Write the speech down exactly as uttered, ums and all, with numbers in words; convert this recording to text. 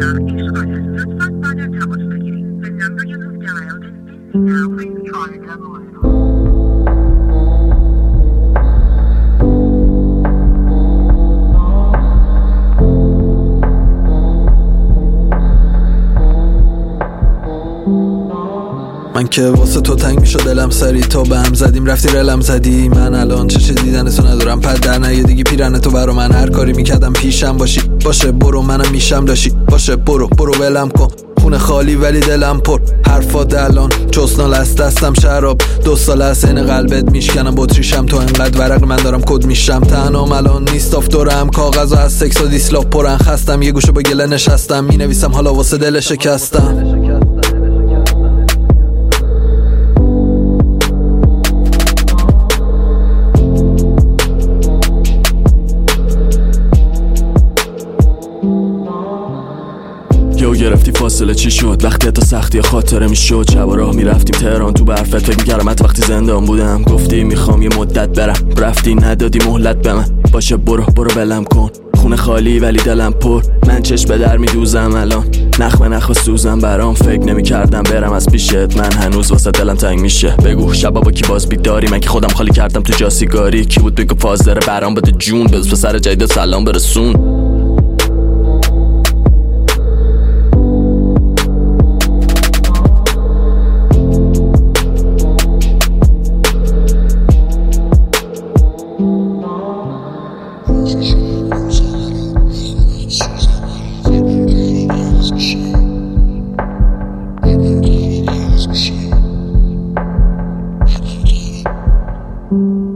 من که واسه تو تنگ میشد دلم سری تو به هم زدیم رفتی رلم زدی. من الان چه دیدن تو ندارم پد در نیه دیگه پیرن تو برا من. هر کاری میکردم پیشم باشی باشه برو منم میشم داشی باشه برو برو ولم کن. خونه خالی ولی دلم پر حرفات الان چسنال است دستم شراب. دو سال از این قلبت میشکنم بطریشم تو انقدر ورق من دارم کد میشم. تنام الان نیست افتورم کاغذ و از سکس و دیسلاف پرن. خستم یه گوشه با گله نشستم مینویسم حالا واسه دل شکستم. یو گرفتی فاصله چی شد وقتی تا سختی خاطره میشد. شب راه میرفتیم تهران تو برفت فکر میکردم وقتی زندان بودم. گفتی میخوام یه مدت برم رفتی ندادی مهلت به من. باشه برو برو ولم کن. خونه خالی ولی دلم پر. من چشم به در میدوزم الان نخ به نخ و سوزم برام. فکر نمیکردم برم از پیشت من هنوز واسه دلم تنگ میشه. بگو شبا با کی باز بیداری من که خودم خالی کردم تو جاسیگاری. کی بود بگو فاز داره برام بده جون بز به سر جدید سلام برسون. Shit.